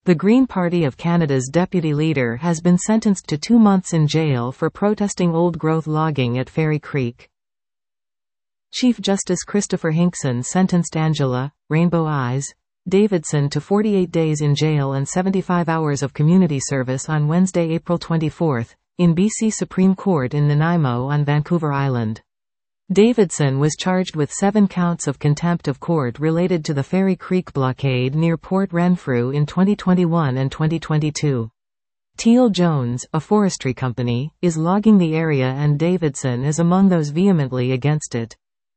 The Green Party of Canada's deputy leader has been sentenced to 2 months in jail for protesting old-growth logging at Fairy Creek. Chief Justice Christopher Hinkson sentenced Angela, Rainbow Eyes, Davidson to 48 days in jail and 75 hours of community service on Wednesday, April 24, in BC Supreme Court in Nanaimo on Vancouver Island. Davidson was charged with 7 counts of contempt of court related to the Fairy Creek blockade near Port Renfrew in 2021 and 2022. Teal Jones, a forestry company, is logging the area and Davidson is among those vehemently against it.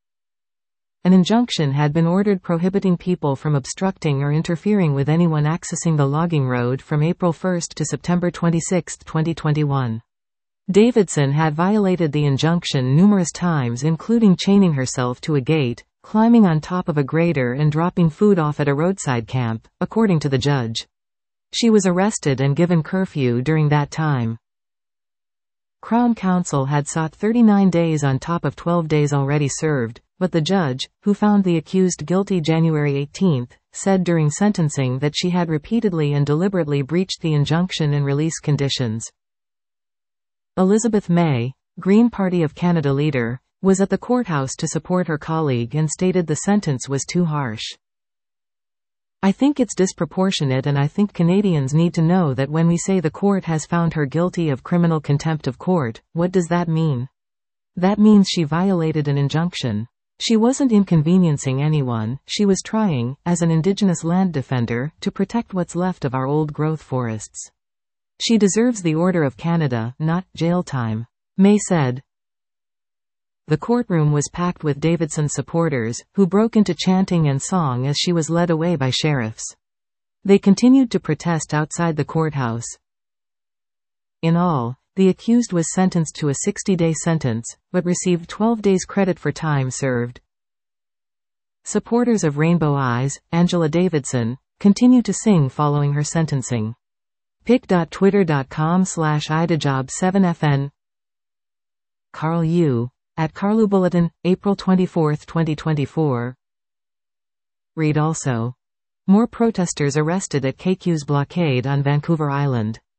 An injunction had been ordered prohibiting people from obstructing or interfering with anyone accessing the logging road from April 1 to September 26, 2021. Davidson had violated the injunction numerous times, including chaining herself to a gate, climbing on top of a grader and dropping food off at a roadside camp, according to the judge. She was arrested and given curfew during that time. Crown Counsel had sought 39 days on top of 12 days already served, but the judge, who found the accused guilty January 18, said during sentencing that she had repeatedly and deliberately breached the injunction and release conditions. Elizabeth May, Green Party of Canada leader, was at the courthouse to support her colleague and stated the sentence was too harsh. "I think it's disproportionate, and I think Canadians need to know that when we say the court has found her guilty of criminal contempt of court, what does that mean? That means she violated an injunction. She wasn't inconveniencing anyone, she was trying, as an Indigenous land defender, to protect what's left of our old-growth forests. She deserves the Order of Canada, not jail time," May said. The courtroom was packed with Davidson supporters, who broke into chanting and song as she was led away by sheriffs. They continued to protest outside the courthouse. In all, the accused was sentenced to a 60-day sentence, but received 12 days credit for time served. Supporters of Rainbow Eyes, Angela Davidson, continue to sing following her sentencing. pic.twitter.com/idajob7fn Carl U. at Carlu Bulletin, April 24, 2024. Read also. More protesters arrested at KQ's blockade on Vancouver Island.